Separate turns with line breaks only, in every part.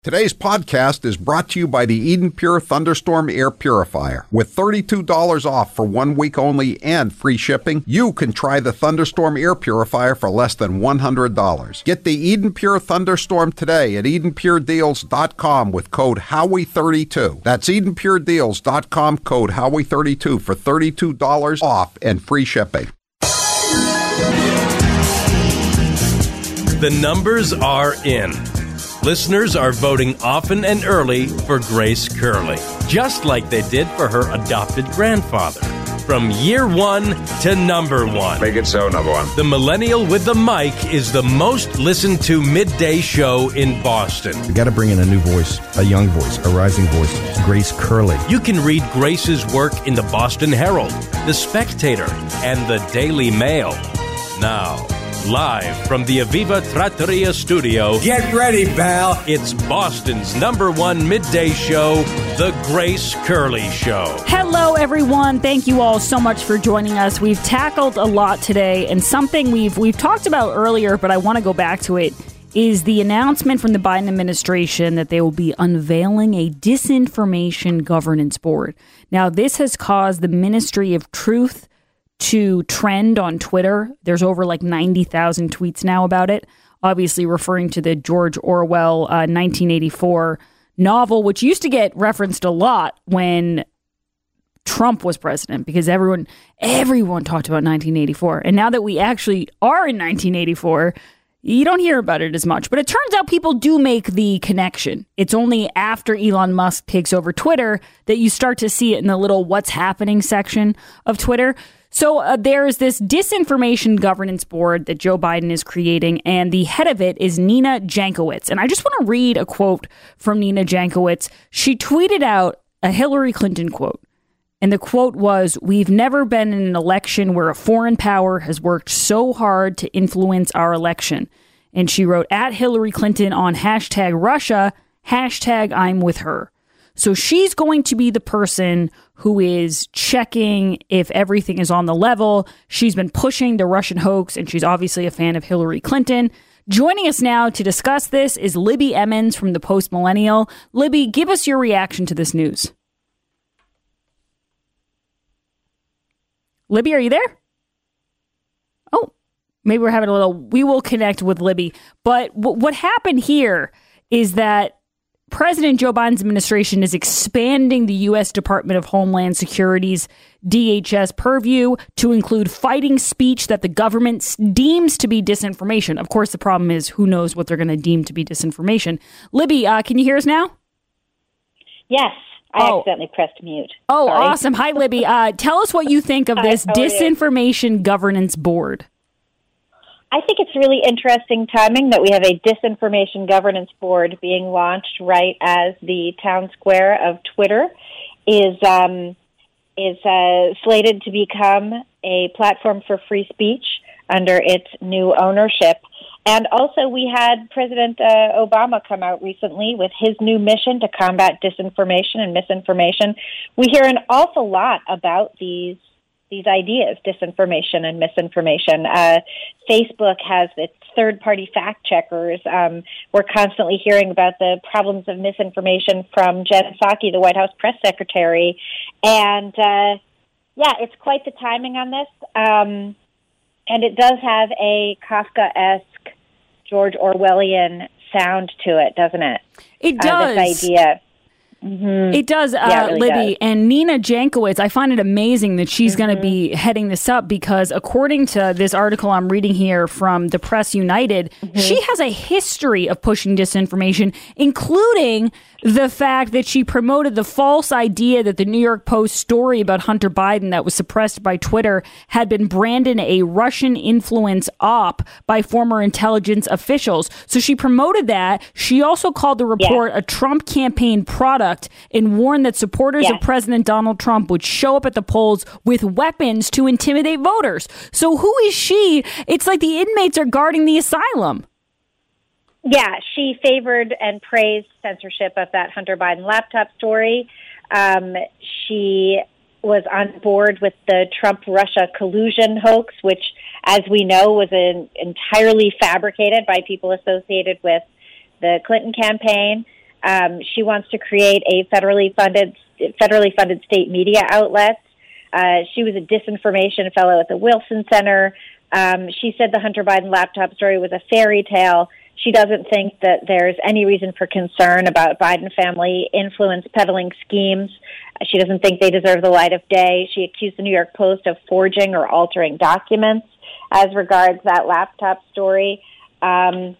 Today's podcast is brought to you by the Eden Pure Thunderstorm Air Purifier. With $32 off for 1 week only and free shipping, you can try the Thunderstorm Air Purifier for less than $100. Get the Eden Pure Thunderstorm today at EdenPureDeals.com with code Howie32. That's EdenPureDeals.com, code Howie32 for $32 off and free shipping.
The numbers are in. Listeners are voting often and early for Grace Curley, just like they did for her adopted grandfather. From year one to number one.
Make it so, number one.
The Millennial with the Mic is the most listened to midday show in Boston.
We got to bring in a new voice, a young voice, a rising voice, Grace Curley.
You can read Grace's work in the Boston Herald, The Spectator, and the Daily Mail. Now, live from the Aviva Trattoria studio.
Get ready, pal.
It's Boston's number one midday show, The Grace Curley Show.
Hello, everyone. Thank you all so much for joining us. We've tackled a lot today, and something we've talked about earlier, but I want to go back to it, is the announcement from the Biden administration that they will be unveiling a disinformation governance board. Now, this has caused the Ministry of Truth to trend on Twitter. There's over like 90,000 tweets now about it, obviously referring to the George Orwell 1984 novel, which used to get referenced a lot when Trump was president, because everyone talked about 1984. And now that we actually are in 1984, you don't hear about it as much. But it turns out people do make the connection. It's only after Elon Musk takes over Twitter that you start to see it in the little what's happening section of Twitter. So there's this disinformation governance board that Joe Biden is creating, and the head of it is Nina Jankowicz. And I just want to read a quote from Nina Jankowicz. She tweeted out a Hillary Clinton quote, and the quote was, "We've never been in an election where a foreign power has worked so hard to influence our election." And she wrote, "At Hillary Clinton on hashtag Russia, hashtag I'm with her." So she's going to be the person who is checking if everything is on the level. She's been pushing the Russian hoax, and she's obviously a fan of Hillary Clinton. Joining us now to discuss this is Libby Emmons from the Post Millennial. Libby, give us your reaction to this news. Libby, are you there? Oh, maybe we're having a little... We will connect with Libby. But what happened here is that President Joe Biden's administration is expanding the U.S. Department of Homeland Security's DHS purview to include fighting speech that the government deems to be disinformation. Of course, the problem is who knows what they're going to deem to be disinformation. Libby, can you hear us now?
Yes. I accidentally pressed mute.
Oh,
Sorry.
Awesome. Hi, Libby. Tell us what you think of this disinformation governance board.
I think it's really interesting timing that we have a disinformation governance board being launched right as the town square of Twitter is slated to become a platform for free speech under its new ownership. And also we had President Obama come out recently with his new mission to combat disinformation and misinformation. We hear an awful lot about these ideas, disinformation and misinformation. Facebook has its third-party fact-checkers. We're constantly hearing about the problems of misinformation from Jen Psaki, the White House press secretary. And, it's quite the timing on this. And it does have a Kafkaesque, George Orwellian sound to it, doesn't it?
It does.
This idea.
Mm-hmm. It does,
it really
Libby.
does.
And Nina Jankowicz, I find it amazing that she's going to be heading this up, because according to this article I'm reading here from the Press United, she has a history of pushing disinformation, including the fact that she promoted the false idea that the New York Post story about Hunter Biden that was suppressed by Twitter had been branded a Russian influence op by former intelligence officials. So she promoted that. She also called the report a Trump campaign product and warned that supporters of President Donald Trump would show up at the polls with weapons to intimidate voters. So who is she? It's like the inmates are guarding the asylum.
Yeah, she favored and praised censorship of that Hunter Biden laptop story. She was on board with the Trump-Russia collusion hoax, which, as we know, was entirely fabricated by people associated with the Clinton campaign. She wants to create a federally funded state media outlet. She was a disinformation fellow at the Wilson Center. She said the Hunter Biden laptop story was a fairy tale. She doesn't think that there's any reason for concern about Biden family influence peddling schemes. She doesn't think they deserve the light of day. She accused the New York Post of forging or altering documents as regards that laptop story. And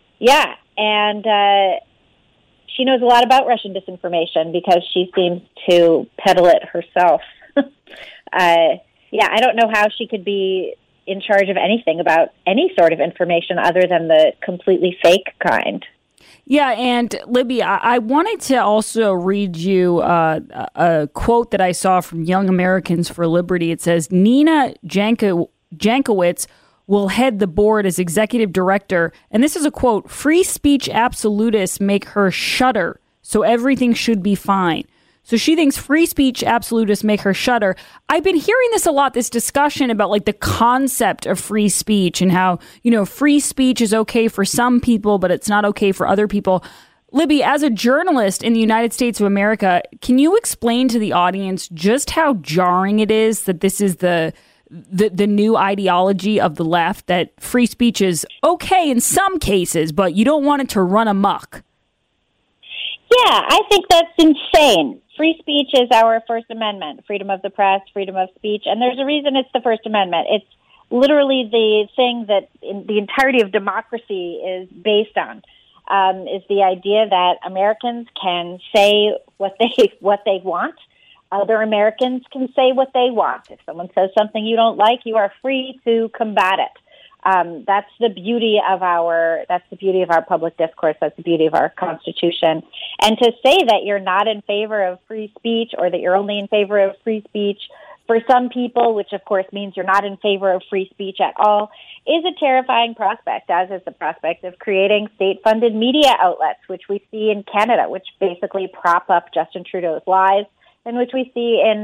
she knows a lot about Russian disinformation because she seems to peddle it herself. I don't know how she could be in charge of anything about any sort of information other than the completely fake kind.
Yeah, and Libby, I wanted to also read you a quote that I saw from Young Americans for Liberty. It says, Nina Jankowicz will head the board as executive director. And this is a quote, free speech absolutists make her shudder, so everything should be fine. So she thinks free speech absolutists make her shudder. I've been hearing this a lot, this discussion about like the concept of free speech and how, free speech is okay for some people, but it's not okay for other people. Libby, as a journalist in the United States of America, can you explain to the audience just how jarring it is that this is the new ideology of the left, that free speech is okay in some cases, but you don't want it to run amok?
Yeah, I think that's insane. Free speech is our First Amendment, freedom of the press, freedom of speech, and there's a reason it's the First Amendment. It's literally the thing that the entirety of democracy is based on, is the idea that Americans can say what they want. Other Americans can say what they want. If someone says something you don't like, you are free to combat it. That's the beauty of our public discourse. That's the beauty of our Constitution. And to say that you're not in favor of free speech, or that you're only in favor of free speech for some people, which of course means you're not in favor of free speech at all, is a terrifying prospect, as is the prospect of creating state-funded media outlets, which we see in Canada, which basically prop up Justin Trudeau's lies, and which we see in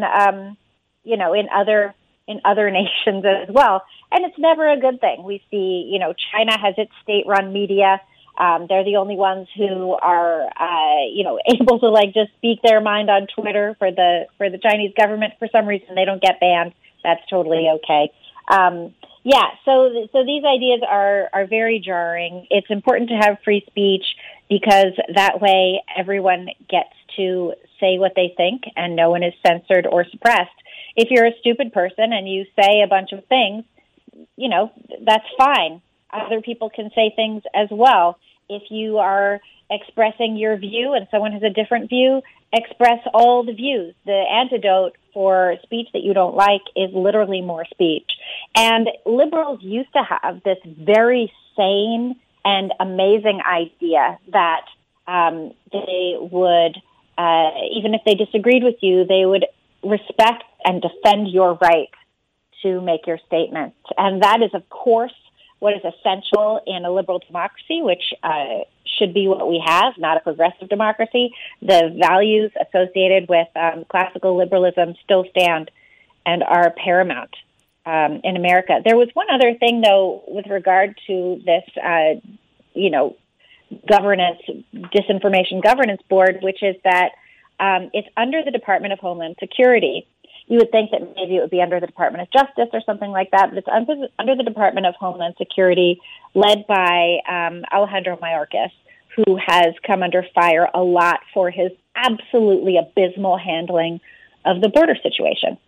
other nations as well. And it's never a good thing. We see, China has its state-run media. They're the only ones who are, able to just speak their mind on Twitter for the Chinese government. For some reason, they don't get banned. That's totally okay. So these ideas are very jarring. It's important to have free speech because that way everyone gets to say what they think and no one is censored or suppressed. If you're a stupid person and you say a bunch of things, that's fine. Other people can say things as well. If you are expressing your view and someone has a different view, express all the views. The antidote for speech that you don't like is literally more speech. And liberals used to have this very sane and amazing idea that they would, even if they disagreed with you, they would respect and defend your right to make your statement. And that is, of course, what is essential in a liberal democracy, which should be what we have, not a progressive democracy. The values associated with classical liberalism still stand and are paramount in America. There was one other thing, though, with regard to this, disinformation governance board, which is that it's under the Department of Homeland Security. You would think that maybe it would be under the Department of Justice or something like that, but it's under the Department of Homeland Security, led by Alejandro Mayorkas, who has come under fire a lot for his absolutely abysmal handling of the border situation.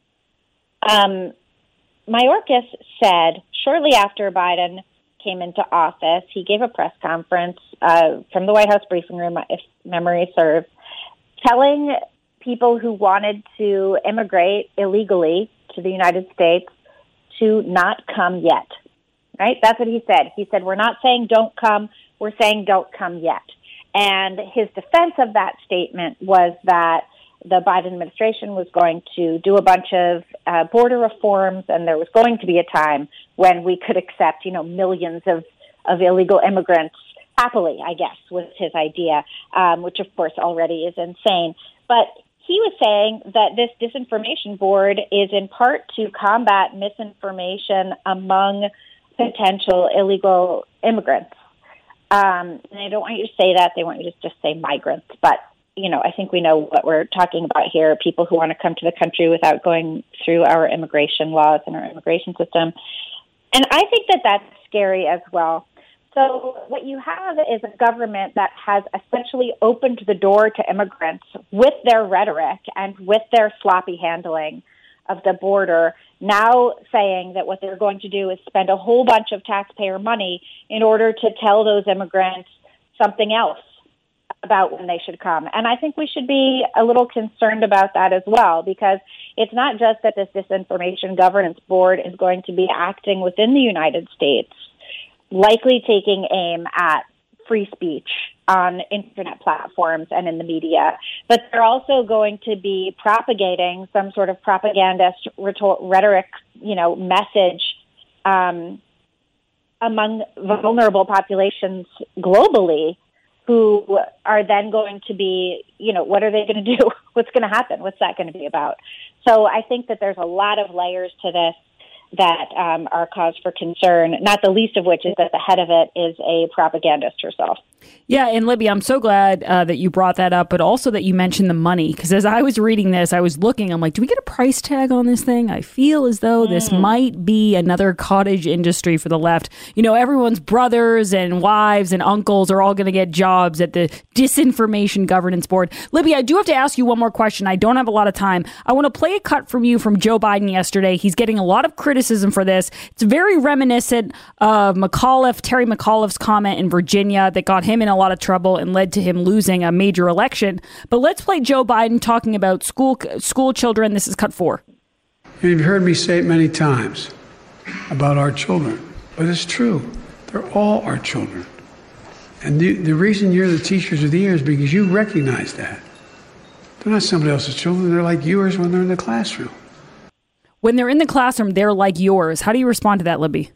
Mayorkas said shortly after Biden came into office, he gave a press conference from the White House briefing room, if memory serves, telling people who wanted to immigrate illegally to the United States to not come yet, right? That's what he said. He said, we're not saying don't come, we're saying don't come yet. And his defense of that statement was that the Biden administration was going to do a bunch of border reforms, and there was going to be a time when we could accept, millions of illegal immigrants happily, I guess, was his idea, which, of course, already is insane. But he was saying that this disinformation board is in part to combat misinformation among potential illegal immigrants. And I don't want you to say that. They want you to just say migrants. But, I think we know what we're talking about here, people who want to come to the country without going through our immigration laws and our immigration system. And I think that that's scary as well. So what you have is a government that has essentially opened the door to immigrants with their rhetoric and with their sloppy handling of the border, now saying that what they're going to do is spend a whole bunch of taxpayer money in order to tell those immigrants something else about when they should come. And I think we should be a little concerned about that as well, because it's not just that this Disinformation Governance Board is going to be acting within the United States, likely taking aim at free speech on internet platforms and in the media, but they're also going to be propagating some sort of propagandist rhetoric, message among vulnerable populations globally, who are then going to be, what are they going to do? What's going to happen? What's that going to be about? So I think that there's a lot of layers to this that are cause for concern, not the least of which is that the head of it is a propagandist herself.
Yeah, and Libby, I'm so glad that you brought that up, but also that you mentioned the money, because as I was reading this, I was looking, I'm like, do we get a price tag on this thing? I feel as though this might be another cottage industry for the left. Everyone's brothers and wives and uncles are all going to get jobs at the Disinformation Governance Board. Libby, I do have to ask you one more question. I don't have a lot of time. I want to play a cut from you from Joe Biden yesterday. He's getting a lot of criticism for this. It's very reminiscent of Terry McAuliffe's comment in Virginia that got him in a lot of trouble and led to him losing a major election. But let's play Joe Biden talking about school children. This is cut 4.
You've heard me say it many times about our children, but it's true. They're all our children. And the reason you're the teachers of the year is because you recognize that. They're not somebody else's children. They're like yours when they're in the classroom.
When they're in the classroom, they're like yours. How do you respond to that, Libby?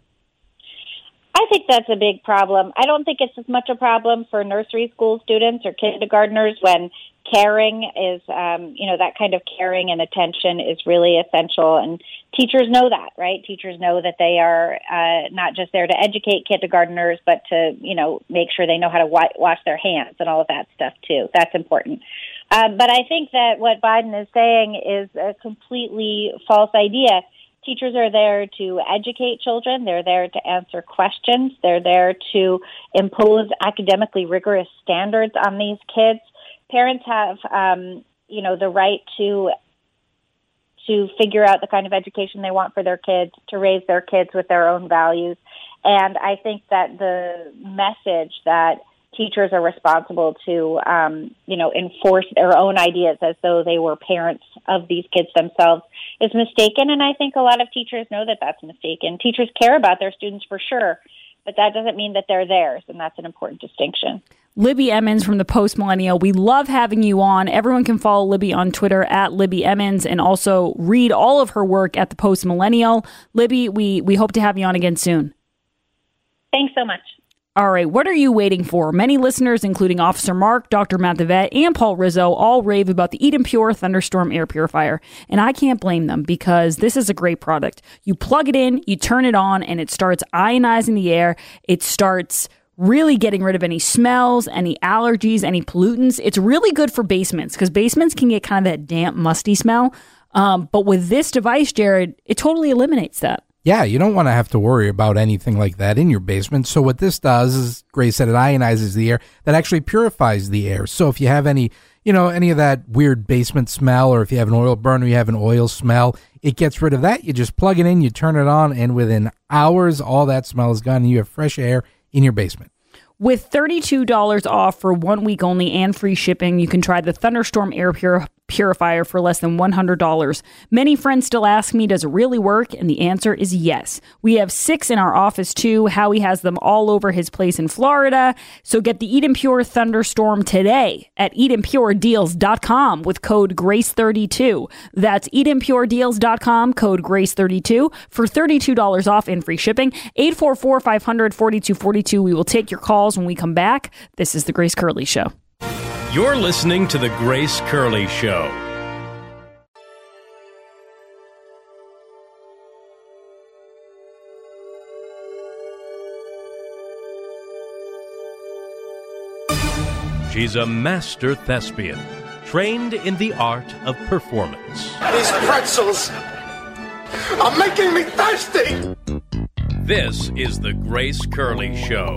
I think that's a big problem. I don't think it's as much a problem for nursery school students or kindergartners when caring is, that kind of caring and attention is really essential. And teachers know that, right? Teachers know that they are not just there to educate kindergartners, but to, make sure they know how to wash their hands and all of that stuff too. That's important. But I think that what Biden is saying is a completely false idea. Teachers are there to educate children. They're there to answer questions. They're there to impose academically rigorous standards on these kids. Parents have, the right to figure out the kind of education they want for their kids, to raise their kids with their own values. And I think that the message that teachers are responsible to, enforce their own ideas as though they were parents of these kids themselves is mistaken. And I think a lot of teachers know that that's mistaken. Teachers care about their students for sure, but that doesn't mean that they're theirs. And that's an important distinction.
Libby Emmons from the Post Millennial. We love having you on. Everyone can follow Libby on Twitter at Libby Emmons and also read all of her work at the Post Millennial. Libby, we hope to have you on again soon.
Thanks so much.
All right, what are you waiting for? Many listeners, including Officer Mark, Dr. Matt the Vet, and Paul Rizzo, all rave about the Eden Pure Thunderstorm air purifier. And I can't blame them because this is a great product. You plug it in, you turn it on, and it starts ionizing the air. It starts really getting rid of any smells, any allergies, any pollutants. It's really good for basements because basements can get kind of that damp, musty smell. But with this device, Jared, it totally eliminates that.
Yeah, you don't want to have to worry about anything like that in your basement. So what this does is, Grace said, it ionizes the air. That actually purifies the air. So if you have any of that weird basement smell, or if you have an oil burn or you have an oil smell, it gets rid of that. You just plug it in, you turn it on, and within hours, all that smell is gone, and you have fresh air in your basement.
With $32 off for 1 week only and free shipping, you can try the Thunderstorm air purifier for less than $100. Many friends still ask me, does it really work? And the answer is yes. We have 6 in our office too. Howie has them all over his place in Florida. So get the Eden Pure Thunderstorm today at EdenPureDeals.com with code GRACE32. That's EdenPureDeals.com, code GRACE32 for $32 off and free shipping. 844-500-4242. We will take your calls when we come back. This is The Grace Curley Show.
You're listening to The Grace Curley Show. She's a master thespian, trained in the art of performance.
These pretzels are making me thirsty!
This is The Grace Curley Show.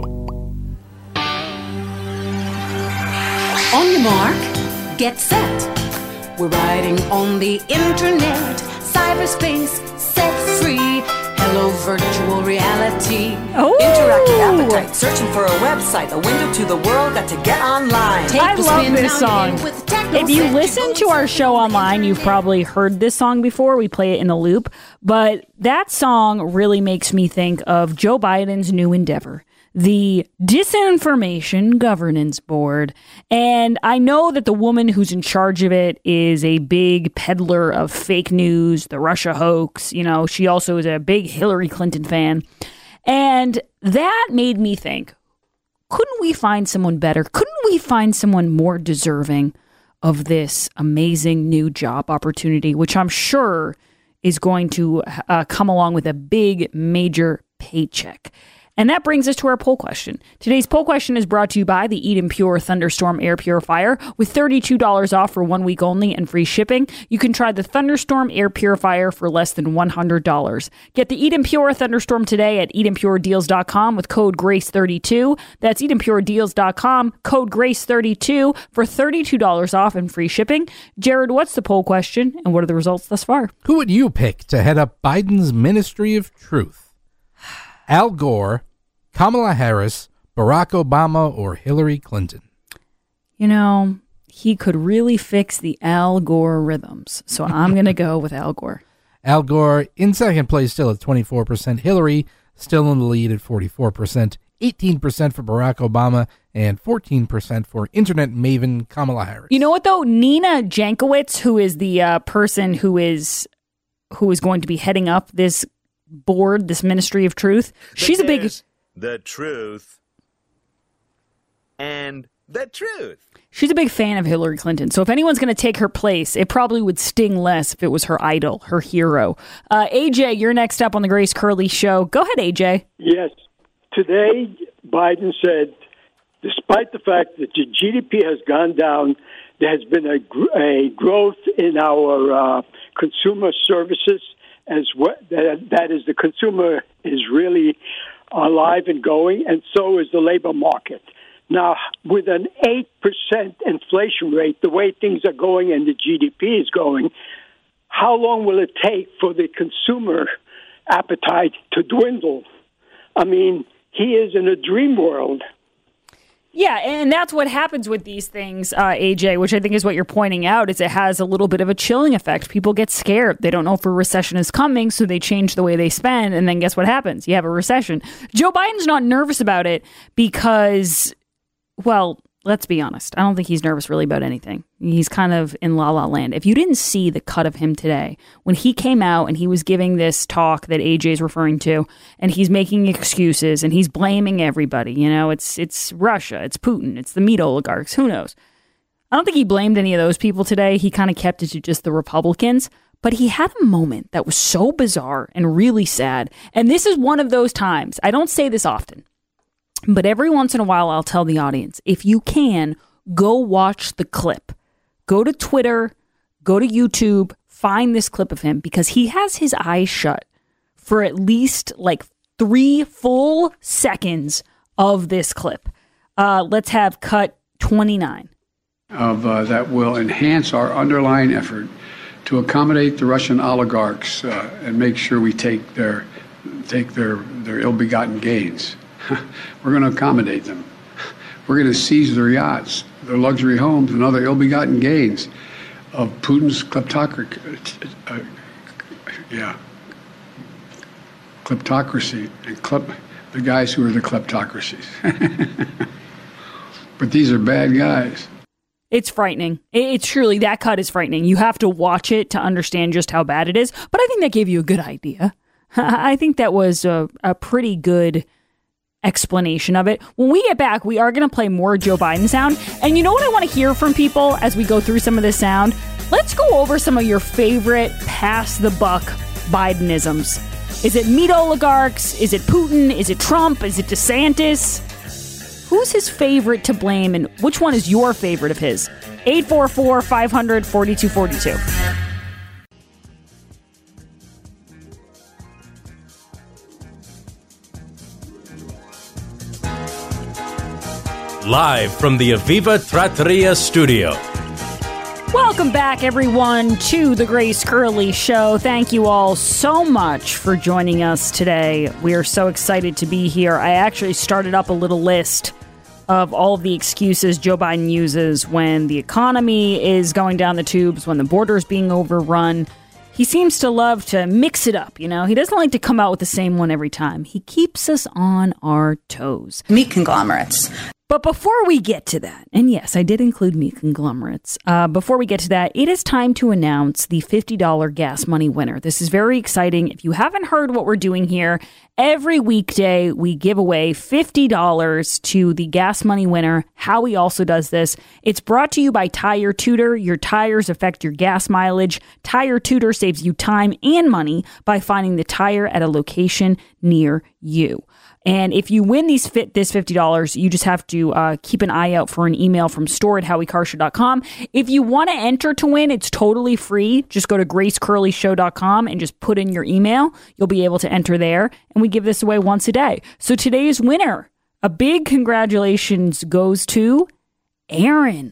On your mark, get set. We're riding on the internet, cyberspace set free. Hello, virtual reality.
Oh.
Interactive appetite, searching for a website, a window to the world, got to get online.
I love this song. If you listen to our show online, you've probably heard this song before. We play it in a loop. But that song really makes me think of Joe Biden's new endeavor, the Disinformation Governance Board. And I know that the woman who's in charge of it is a big peddler of fake news, the Russia hoax. You know, she also is a big Hillary Clinton fan. And that made me think, couldn't we find someone better? Couldn't we find someone more deserving of this amazing new job opportunity, which I'm sure is going to come along with a big, major paycheck? And that brings us to our poll question. Today's poll question is brought to you by the Eden Pure Thunderstorm Air Purifier. With $32 off for 1 week only and free shipping, you can try the Thunderstorm Air Purifier for less than $100. Get the Eden Pure Thunderstorm today at EdenPureDeals.com with code GRACE32. That's EdenPureDeals.com, code GRACE32 for $32 off and free shipping. Jared, what's the poll question and what are the results thus far?
Who would you pick to head up Biden's Ministry of Truth? Al Gore, Kamala Harris, Barack Obama, or Hillary Clinton?
You know, he could really fix the Al Gore rhythms. So I'm going to go with Al Gore.
Al Gore in second place, still at 24%. Hillary still in the lead at 44%. 18% for Barack Obama and 14% for internet maven Kamala Harris.
You know what, though? Nina Jankowicz, who is the person who is going to be heading up this board, this Ministry of Truth, she's a big...
The truth and the truth.
She's a big fan of Hillary Clinton. So if anyone's going to take her place, it probably would sting less if it was her idol, her hero. AJ, you're next up on the Grace Curley Show. Go ahead, AJ.
Yes. Today, Biden said, despite the fact that the GDP has gone down, there has been a growth in our consumer services. As what that is, the consumer is really alive and going, and so is the labor market. Now, with an 8% inflation rate, the way things are going and the GDP is going, how long will it take for the consumer appetite to dwindle? I mean, he is in a dream world.
Yeah, and that's what happens with these things, AJ, which I think is what you're pointing out, is it has a little bit of a chilling effect. People get scared. They don't know if a recession is coming, so they change the way they spend, and then guess what happens? You have a recession. Joe Biden's not nervous about it because, well, let's be honest. I don't think he's nervous really about anything. He's kind of in la-la land. If you didn't see the cut of him today, when he came out and he was giving this talk that AJ's referring to, and he's making excuses and he's blaming everybody, you know, it's Russia, it's Putin, it's the meat oligarchs, who knows? I don't think he blamed any of those people today. He kind of kept it to just the Republicans. But he had a moment that was so bizarre and really sad. And this is one of those times. I don't say this often, but every once in a while, I'll tell the audience, if you can, go watch the clip. Go to Twitter, go to YouTube, find this clip of him because he has his eyes shut for at least like 3 full seconds of this clip. Let's have cut 29.
That will enhance our underlying effort to accommodate the Russian oligarchs and make sure we take their ill-begotten gains. We're going to accommodate them. We're going to seize their yachts, their luxury homes, and other ill-begotten gains of Putin's kleptocracy. Kleptocracy and the guys who are the kleptocracies. But these are bad guys.
It's frightening. It's truly, that cut is frightening. You have to watch it to understand just how bad it is. But I think that gave you a good idea. I think that was a pretty good explanation of it. When we get back, we are going to play more Joe Biden sound. And you know what I want to hear from people as we go through some of this sound? Let's go over some of your favorite pass the buck Bidenisms. Is it meat oligarchs? Is it Putin? Is it Trump? Is it DeSantis? Who's his favorite to blame, and which one is your favorite of his? 844-500-4242.
Live from the Aviva Trattoria studio.
Welcome back, everyone, to the Grace Curley Show. Thank you all so much for joining us today. We are so excited to be here. I actually started up a little list of all of the excuses Joe Biden uses when the economy is going down the tubes, when the border is being overrun. He seems to love to mix it up, you know? He doesn't like to come out with the same one every time. He keeps us on our toes.
Meat conglomerates.
But before we get to that, and yes, I did include meat conglomerates. Before we get to that, it is time to announce the $50 gas money winner. This is very exciting. If you haven't heard what we're doing here, every weekday we give away $50 to the gas money winner. Howie also does this. It's brought to you by Tire Tutor. Your tires affect your gas mileage. Tire Tutor saves you time and money by finding the tire at a location near you. And if you win this $50, you just have to keep an eye out for an email from store@howiecarrshow.com. If you want to enter to win, it's totally free. Just go to gracecurleyshow.com and just put in your email. You'll be able to enter there. And we give this away once a day. So today's winner, a big congratulations goes to Aaron.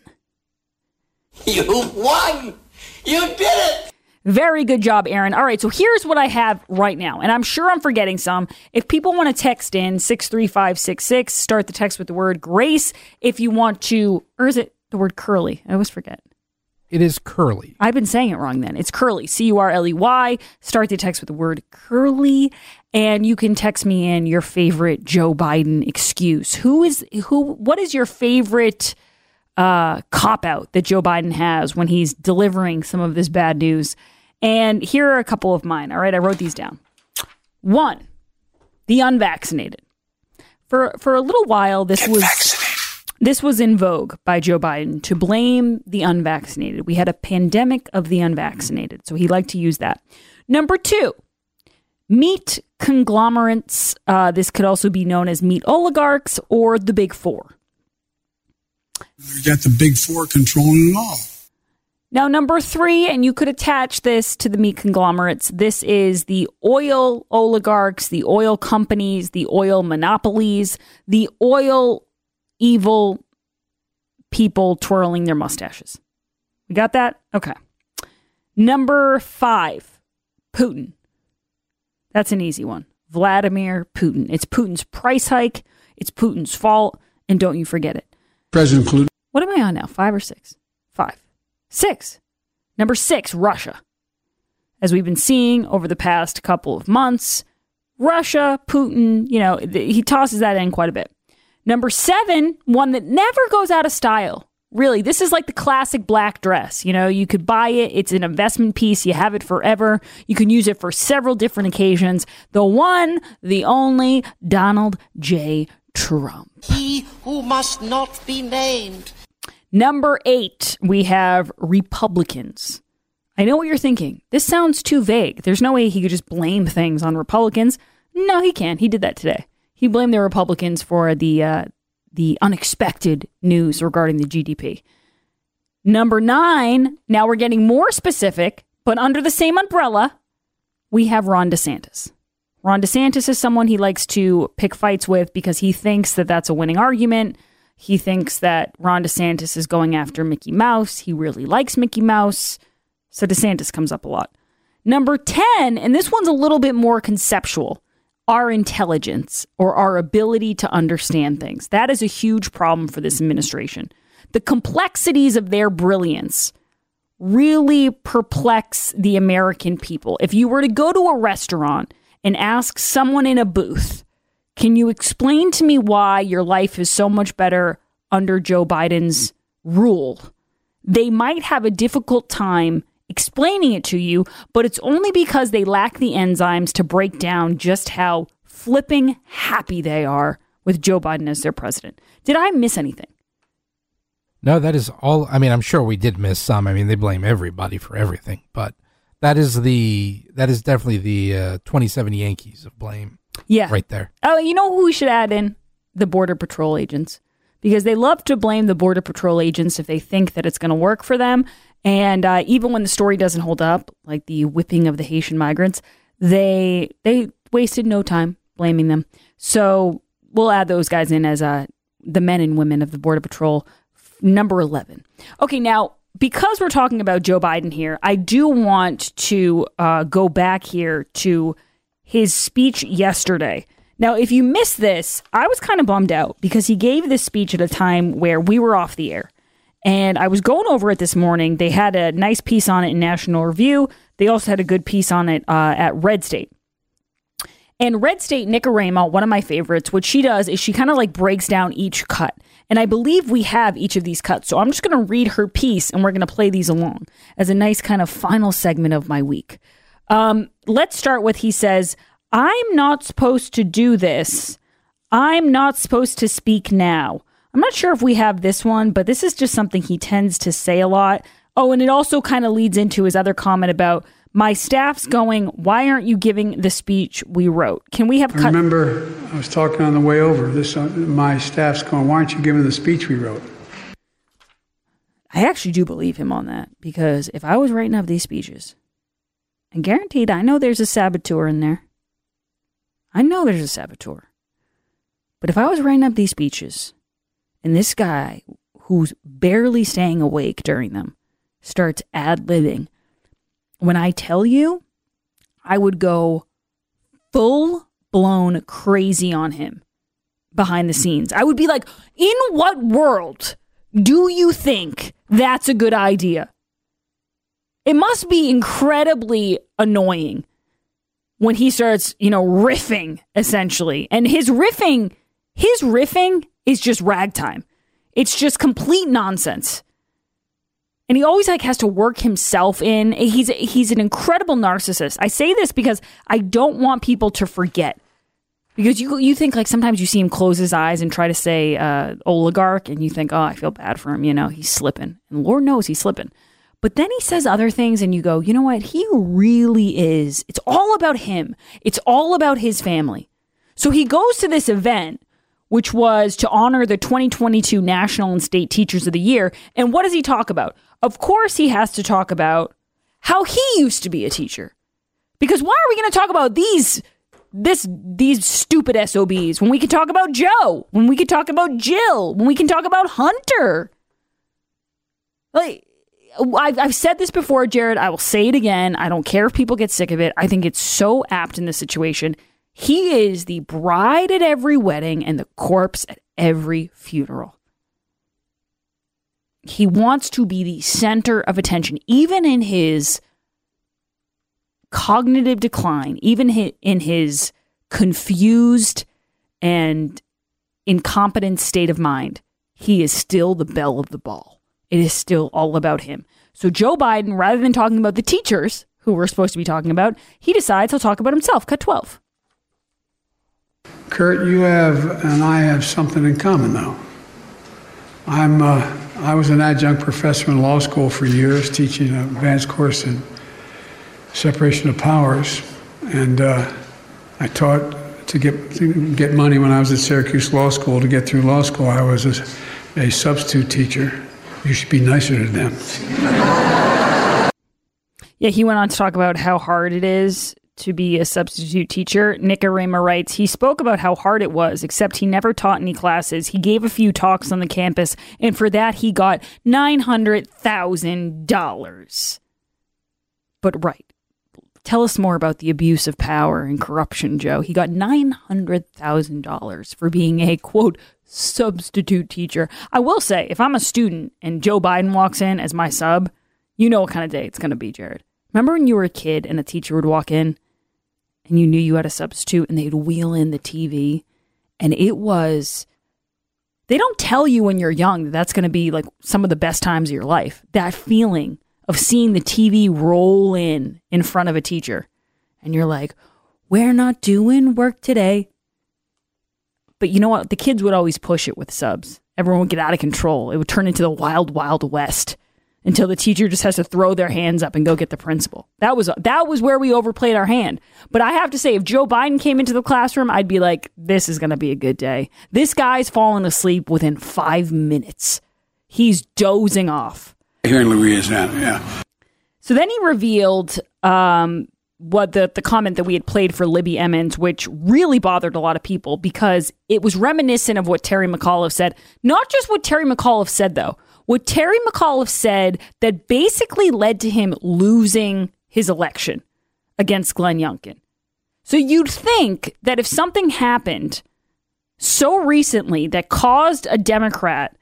You won! You did it!
Very good job, Aaron. All right, so here's what I have right now, and I'm sure I'm forgetting some. If people want to text in 63566, start the text with the word Grace. If you want to, or is it the word curly? I always forget.
It is curly.
I've been saying it wrong then. It's curly, C-U-R-L-E-Y. Start the text with the word curly, and you can text me in your favorite Joe Biden excuse. What is your favorite cop-out that Joe Biden has when he's delivering some of this bad news? And here are a couple of mine. All right, I wrote these down. 1, the unvaccinated. For a little while, this was in vogue by Joe Biden to blame the unvaccinated. We had a pandemic of the unvaccinated, so he liked to use that. Number 2, meat conglomerates. This could also be known as meat oligarchs or the Big Four.
You got the Big Four controlling it all.
Now, number 3, and you could attach this to the meat conglomerates. This is the oil oligarchs, the oil companies, the oil monopolies, the oil evil people twirling their mustaches. We got that? Okay. Number 5, Putin. That's an easy one. Vladimir Putin. It's Putin's price hike. It's Putin's fault. And don't you forget it.
President Putin.
What am I on now? 5 or 6? 5. 6. Number 6, Russia. As we've been seeing over the past couple of months, Russia, Putin, he tosses that in quite a bit. Number 7, one that never goes out of style. Really, this is like the classic black dress. You could buy it. It's an investment piece. You have it forever. You can use it for several different occasions. The one, the only, Donald J. Trump.
He who must not be named.
Number 8, we have Republicans. I know what you're thinking. This sounds too vague. There's no way he could just blame things on Republicans. No, he can. He did that today. He blamed the Republicans for the unexpected news regarding the GDP. Number 9, now we're getting more specific, but under the same umbrella, we have Ron DeSantis. Ron DeSantis is someone he likes to pick fights with because he thinks that that's a winning argument. He thinks that Ron DeSantis is going after Mickey Mouse. He really likes Mickey Mouse. So DeSantis comes up a lot. Number 10, and this one's a little bit more conceptual, our intelligence or our ability to understand things. That is a huge problem for this administration. The complexities of their brilliance really perplex the American people. If you were to go to a restaurant and ask someone in a booth, can you explain to me why your life is so much better under Joe Biden's rule? They might have a difficult time explaining it to you, but it's only because they lack the enzymes to break down just how flipping happy they are with Joe Biden as their president. Did I miss anything?
No, that is all. I mean, I'm sure we did miss some. I mean, they blame everybody for everything, but that is definitely the 2070 Yankees of blame.
Yeah.
Right there.
Oh, you know who we should add in? the Border Patrol agents, because they love to blame the Border Patrol agents if they think that it's going to work for them. And even when the story doesn't hold up, like the whipping of the Haitian migrants, they wasted no time blaming them. So we'll add those guys in as the men and women of the Border Patrol, number 11. Okay, now, because we're talking about Joe Biden here, I do want to go back here to his speech yesterday. Now, if you missed this, I was kind of bummed out because he gave this speech at a time where we were off the air. And I was going over it this morning. They had a nice piece on it in National Review. They also had a good piece on it at Red State. And Red State, Nicarima, one of my favorites, what she does is she kind of like breaks down each cut. And I believe we have each of these cuts. So I'm just going to read her piece and we're going to play these along as a nice kind of final segment of my week. Let's start with, he says, I'm not supposed to do this. I'm not supposed to speak now. I'm not sure if we have this one, but this is just something he tends to say a lot. Oh, and it also kind of leads into his other comment about my staff's going, why aren't you giving the speech we wrote? Can we have...
I remember I was talking on the way over. My staff's going, why aren't you giving the speech we wrote?
I actually do believe him on that, because if I was writing up these speeches, and guaranteed, I know there's a saboteur in there. I know there's a saboteur. But if I was writing up these speeches, and this guy who's barely staying awake during them starts ad-libbing, when I tell you, I would go full-blown crazy on him behind the scenes. I would be like, in what world do you think that's a good idea? It must be incredibly annoying when he starts, riffing, essentially. And his riffing is just ragtime. It's just complete nonsense. And he always has to work himself in. He's an incredible narcissist. I say this because I don't want people to forget. Because you think sometimes you see him close his eyes and try to say oligarch, and you think, oh, I feel bad for him. He's slipping. And Lord knows he's slipping. But then he says other things and you go, you know what? He really is. It's all about him. It's all about his family. So he goes to this event, which was to honor the 2022 National and State Teachers of the Year. And what does he talk about? Of course, he has to talk about how he used to be a teacher. Because why are we going to talk about these stupid SOBs when we can talk about Joe, when we can talk about Jill, when we can talk about Hunter? I've said this before, Jared. I will say it again. I don't care if people get sick of it. I think it's so apt in this situation. He is the bride at every wedding and the corpse at every funeral. He wants to be the center of attention, even in his cognitive decline, even in his confused and incompetent state of mind. He is still the belle of the ball. It is still all about him. So Joe Biden, rather than talking about the teachers who we're supposed to be talking about, he decides he'll talk about himself. Cut 12.
Kurt, you have and I have something in common, though. I was an adjunct professor in law school for years, teaching an advanced course in separation of powers, and I taught to get money when I was at Syracuse Law School. To get through law school, I was a substitute teacher. You should be nicer to them.
Yeah, he went on to talk about how hard it is to be a substitute teacher. Nicarima writes, he spoke about how hard it was, except he never taught any classes. He gave a few talks on the campus, and for that he got $900,000. But right. Tell us more about the abuse of power and corruption, Joe. He got $900,000 for being a, quote, substitute teacher. I will say, if I'm a student and Joe Biden walks in as my sub, you know what kind of day it's going to be, Jared. Remember when you were a kid and a teacher would walk in and you knew you had a substitute and they'd wheel in the TV? And it was... They don't tell you when you're young that that's going to be like some of the best times of your life. That feeling of seeing the TV roll in front of a teacher. And you're like, we're not doing work today. But you know what? The kids would always push it with subs. Everyone would get out of control. It would turn into the wild, wild west. until the teacher just has to throw their hands up and go get the principal. That was where we overplayed our hand. But I have to say, if Joe Biden came into the classroom, I'd be like, this is going to be a good day. This guy's fallen asleep within 5 minutes. He's dozing off.
Here in Louisiana, yeah.
So then he revealed what the comment that we had played for Libby Emmons, which really bothered a lot of people because it was reminiscent of what Terry McAuliffe said. Not just what Terry McAuliffe said, though. What Terry McAuliffe said that basically led to him losing his election against Glenn Youngkin. So you'd think that if something happened so recently that caused a Democrat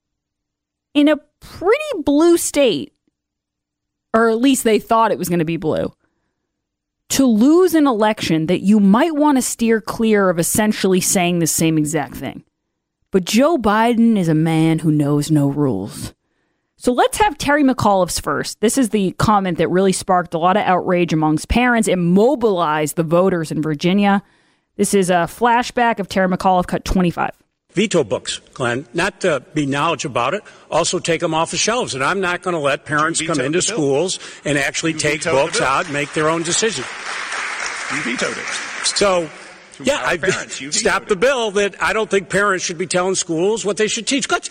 in a pretty blue state, or at least they thought it was going to be blue, to lose an election, that you might want to steer clear of essentially saying the same exact thing. But Joe Biden is a man who knows no rules. So let's have Terry McAuliffe's first. This is the comment that really sparked a lot of outrage amongst parents. It mobilized the voters in Virginia. This is a flashback of Terry McAuliffe, cut 25.
Veto books, Glenn, not to be knowledge about it, also take them off the shelves. And I'm not going to let parents come into schools and actually take books out and make their own decision.
You vetoed it.
So, yeah, I stopped the bill that I don't think parents should be telling schools what they should teach. But,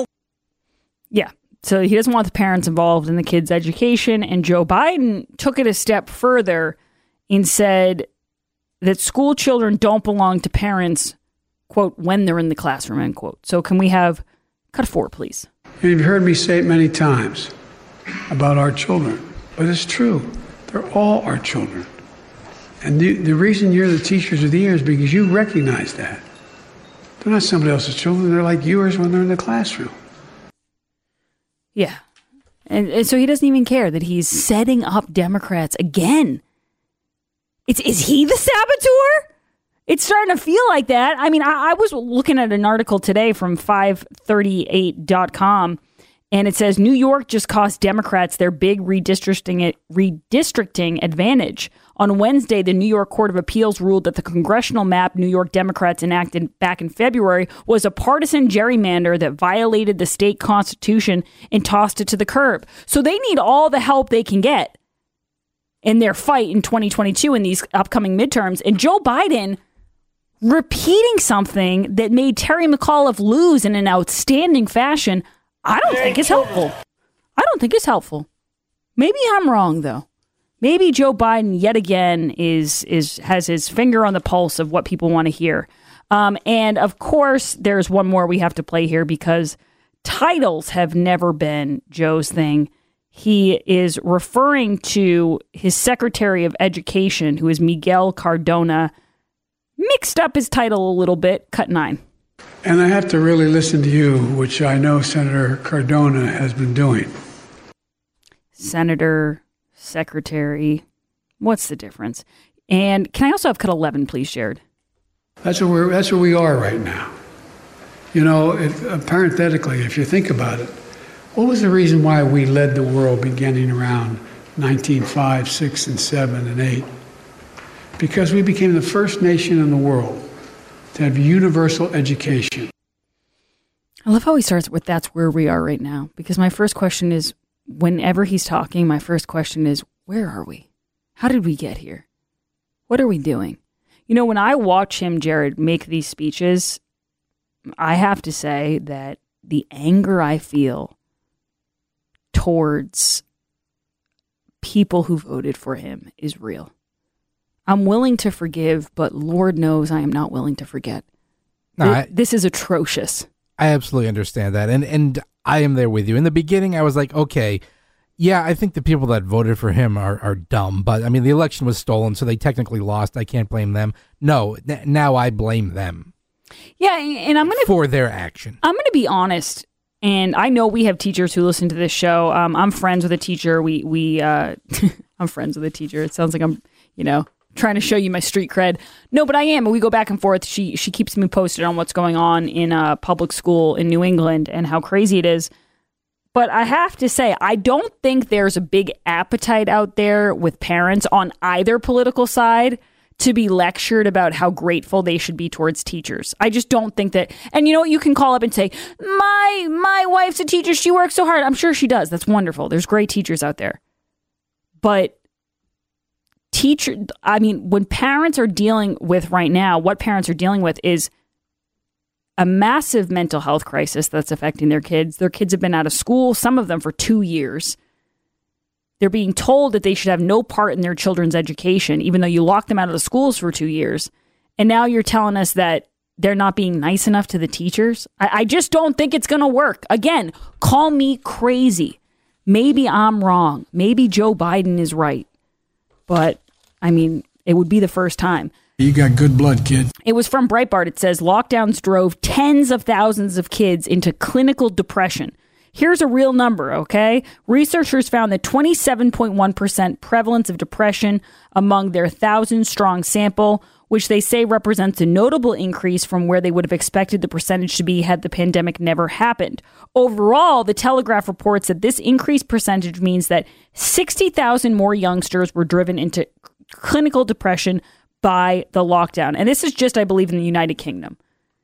Yeah, so he doesn't want the parents involved in the kids' education. And Joe Biden took it a step further and said that school children don't belong to parents, quote, when they're in the classroom, end quote. So can we have cut 4, please?
You've heard me say it many times about our children, but it's true. They're all our children. And the reason you're the teachers of the year is because you recognize that. They're not somebody else's children. They're like yours when they're in the classroom.
Yeah. And so he doesn't even care that he's setting up Democrats again. Is he the saboteur? It's starting to feel like that. I mean, I was looking at an article today from 538.com, and it says New York just cost Democrats their big redistricting advantage. On Wednesday, the New York Court of Appeals ruled that the congressional map New York Democrats enacted back in February was a partisan gerrymander that violated the state constitution and tossed it to the curb. So they need all the help they can get in their fight in 2022 in these upcoming midterms. And Joe Biden repeating something that made Terry McAuliffe lose in an outstanding fashion, I don't think it's helpful. Maybe I'm wrong, though. Maybe Joe Biden yet again has his finger on the pulse of what people want to hear. And of course, there's one more we have to play here because titles have never been Joe's thing. He is referring to his Secretary of Education, who is Miguel Cardona, mixed up his title a little bit, cut 9.
And I have to really listen to you, which I know Senator Cardona has been doing.
Senator, Secretary, what's the difference? And can I also have cut 11, please, Jared?
That's where we are right now. You know, parenthetically, if you think about it, what was the reason why we led the world beginning around 1905, 6, and 7, and 8? Because we became the first nation in the world to have universal education.
I love how he starts with that's where we are right now. Because my first question is, whenever he's talking, my first question is, where are we? How did we get here? What are we doing? You know, when I watch him, Jared, make these speeches, I have to say that the anger I feel towards people who voted for him is real. I'm willing to forgive, but Lord knows I am not willing to forget. No, this is atrocious.
I absolutely understand that. And I am there with you. In the beginning, I was like, okay, yeah, I think the people that voted for him are dumb. But, I mean, the election was stolen, so they technically lost. I can't blame them. No, now I blame them.
Yeah, and I'm going to...
for their action.
I'm going to be honest, and I know we have teachers who listen to this show. I'm friends with a teacher. I'm friends with a teacher. It sounds like I'm, trying to show you my street cred. No, but I am. And we go back and forth. She keeps me posted on what's going on in a public school in New England and how crazy it is. But I have to say, I don't think there's a big appetite out there with parents on either political side to be lectured about how grateful they should be towards teachers. I just don't think that. And you know what? You can call up and say, my wife's a teacher. She works so hard. I'm sure she does. That's wonderful. There's great teachers out there. But when parents are dealing with right now, what parents are dealing with is a massive mental health crisis that's affecting their kids. Their kids have been out of school, some of them for 2 years. They're being told that they should have no part in their children's education, even though you locked them out of the schools for 2 years. And now you're telling us that they're not being nice enough to the teachers. I just don't think it's going to work. Again, call me crazy. Maybe I'm wrong. Maybe Joe Biden is right. But, I mean, it would be the first time.
You got good blood, kid.
It was from Breitbart. It says lockdowns drove tens of thousands of kids into clinical depression. Here's a real number, okay? Researchers found that 27.1% prevalence of depression among their 1,000-strong sample, which they say represents a notable increase from where they would have expected the percentage to be had the pandemic never happened. Overall, the Telegraph reports that this increased percentage means that 60,000 more youngsters were driven into clinical depression by the lockdown. And this is just, I believe, in the United Kingdom.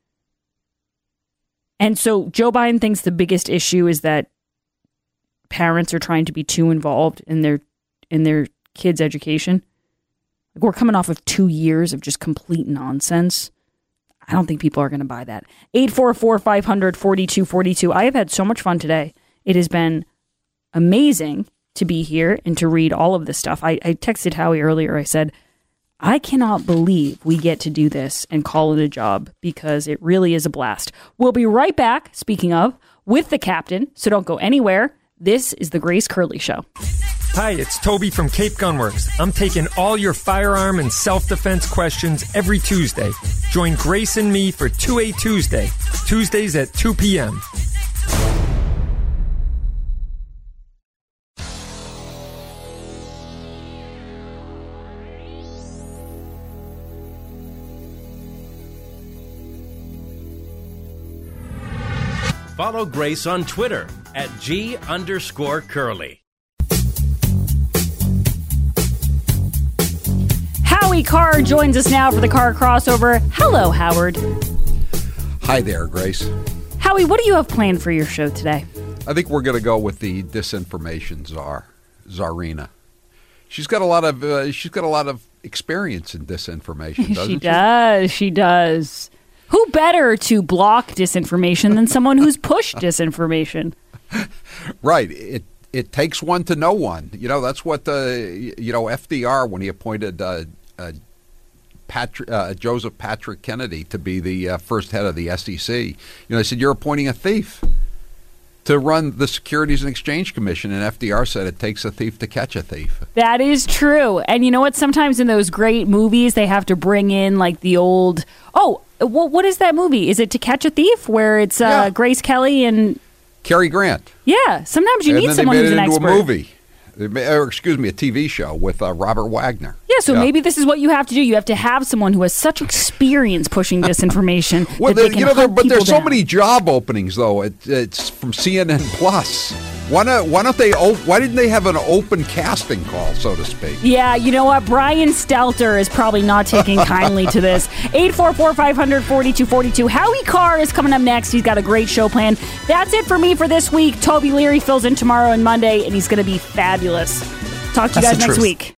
And so Joe Biden thinks the biggest issue is that parents are trying to be too involved in their kids' education. We're coming off of 2 years of just complete nonsense. I don't think people are going to buy that. 844-500-4242. I have had so much fun today. It has been amazing to be here and to read all of this stuff. I texted Howie earlier. I said, I cannot believe we get to do this and call it a job because it really is a blast. We'll be right back, speaking of, with the captain, so don't go anywhere. This is the Grace Curley Show.
Hi, it's Toby from Cape Gunworks. I'm taking all your firearm and self-defense questions every Tuesday. Join Grace and me for 2A Tuesday, Tuesdays at 2 p.m.
Follow Grace on Twitter at @G_Curly.
Howie Carr joins us now for the Carr Crossover. Hello, Howard.
Hi there, Grace.
Howie, what do you have planned for your show today?
I think we're going to go with the disinformation czarina. She's got a lot of experience in disinformation, doesn't she?
She does. Who better to block disinformation than someone who's pushed disinformation?
Right. It takes one to know one. You know, that's what FDR, when he appointed Joseph Patrick Kennedy to be the first head of the SEC, they said, you're appointing a thief to run the Securities and Exchange Commission. And FDR said it takes a thief to catch a thief.
That is true. And you know what? Sometimes in those great movies, they have to bring in like the old, what is that movie? Is it To Catch a Thief, where it's Grace Kelly and
Cary Grant?
Yeah. Sometimes you need someone who's an expert.
And then they made it into a movie. A TV show with Robert Wagner.
Yeah, so maybe this is what you have to do. You have to have someone who has such experience pushing disinformation.
There's so many job openings, though. It's from CNN Plus. Why didn't they have an open casting call, so to speak?
Yeah, you know what? Brian Stelter is probably not taking kindly to this. 844-500-4242. Howie Carr is coming up next. He's got a great show planned. That's it for me for this week. Toby Leary fills in tomorrow and Monday, and he's going to be fabulous. Talk to you guys next week.